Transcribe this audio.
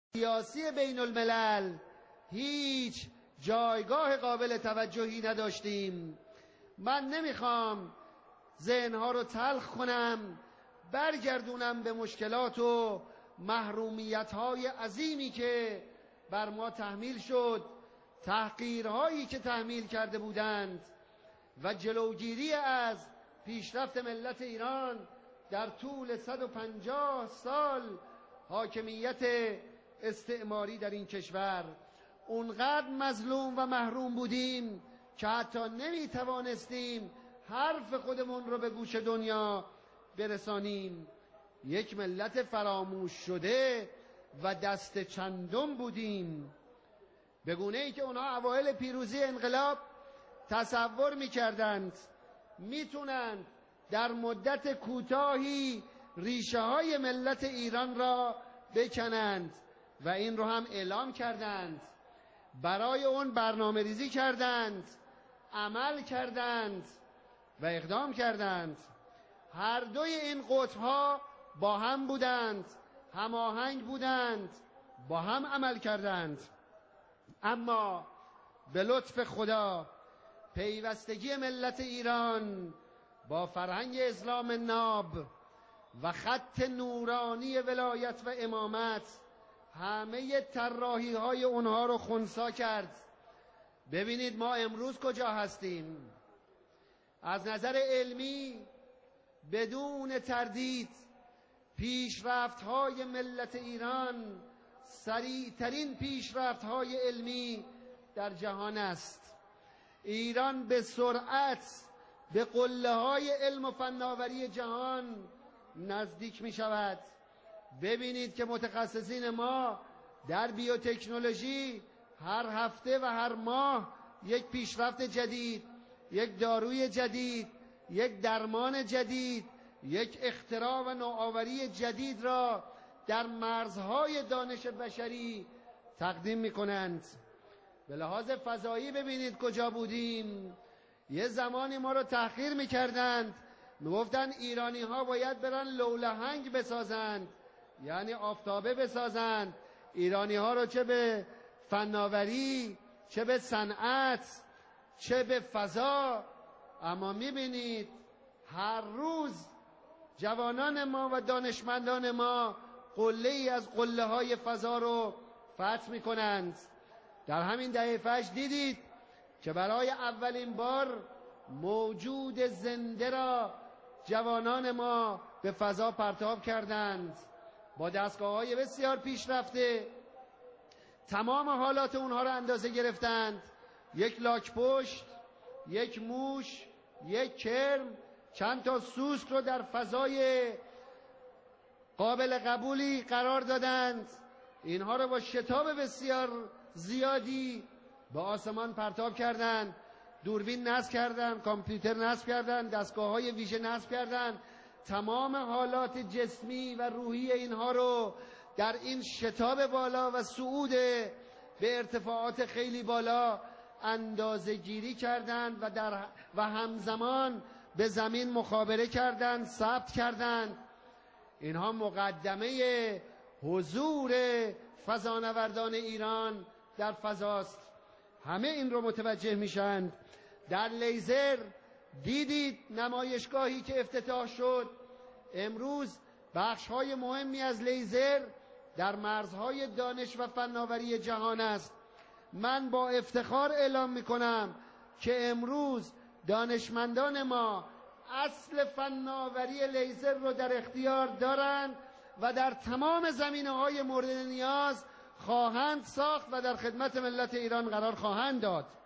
سیاسی بین الملل هیچ جایگاه قابل توجهی نداشتیم. من نمیخوام ذهنها رو تلخ کنم، برگردونم به مشکلات و محرومیت‌های عظیمی که بر ما تحمیل شد، تحقیرهایی که تحمیل کرده بودند و جلوگیری از پیشرفت ملت ایران در طول 150 سال حاکمیت استعماری در این کشور. اونقدر مظلوم و محروم بودیم که حتی نمیتوانستیم حرف خودمون رو به گوش دنیا برسانیم. یک ملت فراموش شده و دست چندم بودیم، به گونه ای که اونها اوایل پیروزی انقلاب تصور میکردند میتونند در مدت کوتاهی ریشه های ملت ایران را بکنند و این رو هم اعلام کردند، برای اون برنامه ریزی کردند، عمل کردند و اقدام کردند. هر دوی این قطب‌ها با هم بودند، هماهنگ بودند، با هم عمل کردند. اما به لطف خدا پیوستگی ملت ایران با فرهنگ اسلام ناب و خط نورانی ولایت و امامت همه طراحی های اونها رو خنثی کرد. ببینید ما امروز کجا هستیم. از نظر علمی بدون تردید پیشرفت های ملت ایران سریعترین پیشرفت های علمی در جهان است. ایران به سرعت به قله های علم و فناوری جهان نزدیک می شود. ببینید که متخصصین ما در بیوتکنولوژی هر هفته و هر ماه یک پیشرفت جدید، یک داروی جدید، یک درمان جدید، یک اختراع و نوآوری جدید را در مرزهای دانش بشری تقدیم می کنند. به لحاظ فضایی ببینید کجا بودیم. یه زمانی ما رو تحقیر می کردند، می گفتن ایرانی ها باید برن لولهنگ بسازند، یعنی آفتابه بسازند. ایرانی ها رو چه به فناوری، چه به صنعت، چه به فضا. اما می بینید هر روز جوانان ما و دانشمندان ما قله ای از قله های فضا رو فتح می کنند. در همین دهه فجر دیدید که برای اولین بار موجود زنده را جوانان ما به فضا پرتاب کردند با دستگاه‌های بسیار پیشرفته. تمام حالات اونها را اندازه گرفتند. یک لاک‌پشت، یک موش، یک کرم، چند تا سوسک رو در فضای قابل قبولی قرار دادند. اینها رو با شتاب بسیار زیادی به آسمان پرتاب کردند. دوربین نصب کردند، کامپیوتر نصب کردند، دستگاه‌های ویژه نصب کردند. تمام حالات جسمی و روحی اینها رو در این شتاب بالا و صعود به ارتفاعات خیلی بالا اندازه گیری کردند و همزمان به زمین مخابره کردند، ثبت کردند. اینها مقدمه حضور فضانوردان ایران در فضاست. همه این رو متوجه میشند. در لیزر دیدید نمایشگاهی که افتتاح شد. امروز بخش‌های مهمی از لیزر در مرزهای دانش و فناوری جهان است. من با افتخار اعلام میکنم که امروز دانشمندان ما اصل فناوری لیزر رو در اختیار دارند و در تمام زمینه‌های مورد نیاز خواهند ساخت و در خدمت ملت ایران قرار خواهند داد.